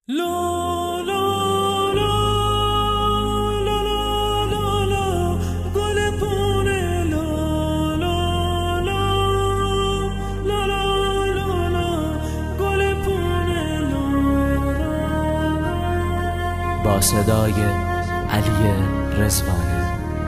با صدای علی رضوانی.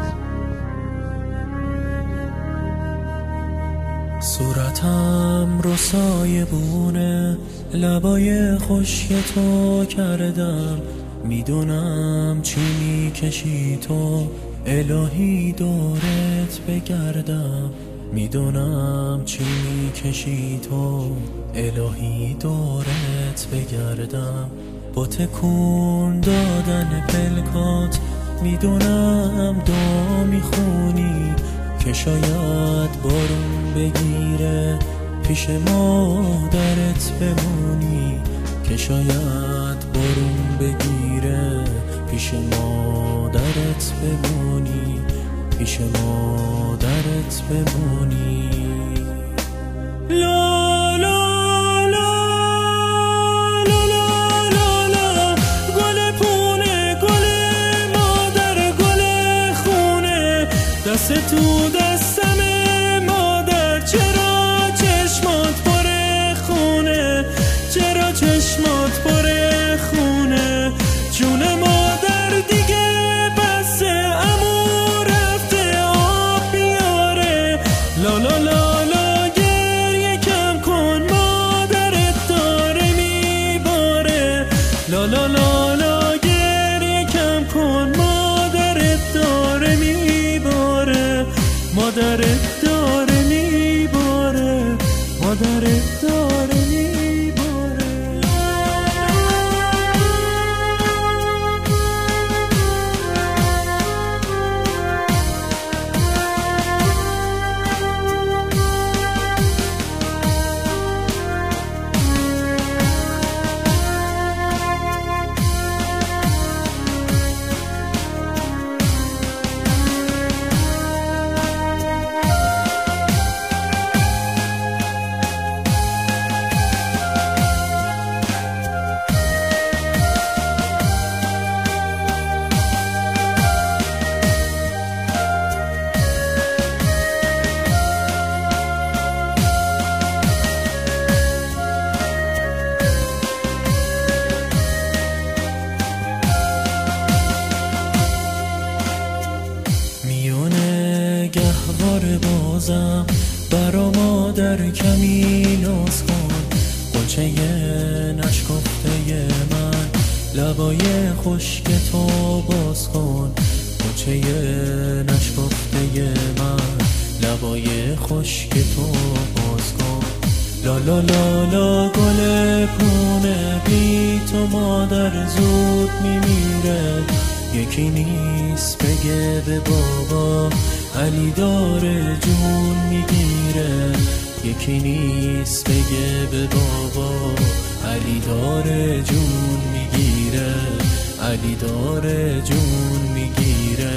صورتم رو سایه بونه، لبای خشک تو کردم، میدونم چی میکشی تو، الهی دورت بگردم، میدونم چی میکشی تو، الهی دورت بگردم. با تکون دادن پلکات میدونم دعا میخونی که شاید بارون بگیره پیش مادرت بمونی، که شاید بارون بگیره پیش مادرت بمونی، پیش مادرت بمونی. لا لا دست تو دستمه مادر، چرا چشمات پره خونه، چرا چشمات پره خونه، جون مادر دیگه بسه، عمو رفته آب بیاره. لا لا لا لا گریه کم کن مادرت داره میباره، لا لا لا لا گریه کم کن مادرت داره میباره، مادرت داره میباره، مادرت داره میباره. گهوار بازم برا مادر کمی ناز کن، قنچه نشکفته من لبای خشک تو باز کن، قنچه نشکفته من لبای خشک تو باز کن. لا لا لا لا گل پونه، بی تو مادر زود میمیره، یکی نیست بگه به بابا علی داره جون میگیره، یکی نیست بگه به بابا علی داره جون میگیره، علی داره جون میگیره.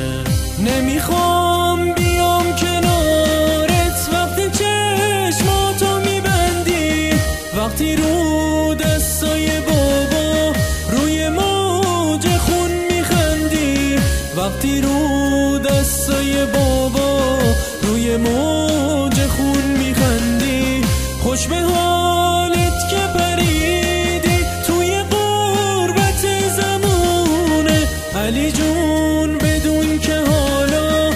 نمیخوام بیام کنارت وقتی چشماتو میبندی، وقتی رو دستای بابا روی موج خون میخندی، وقتی رو دستای بابا روی موج خون میخندی. خوش به حالت که پریدی توی غربت زمونه، علی جون بدون که حالا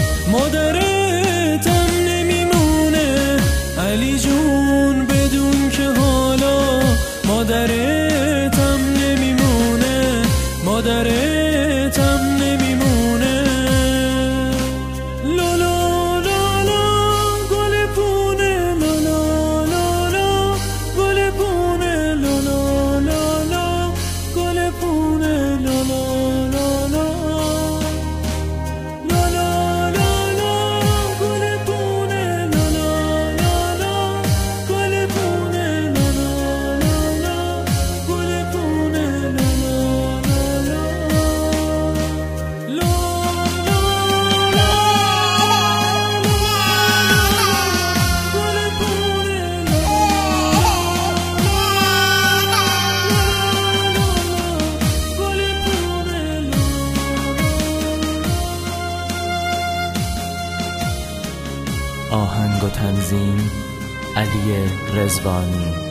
مادرتم نمیمونه، علی جون بدون که حالا مادرتم نمیمونه، مادرتم نمیمونه. لا لا لا لا گل پونه، لا لا لا لا آهنگ و تنظیم علی رضوانی.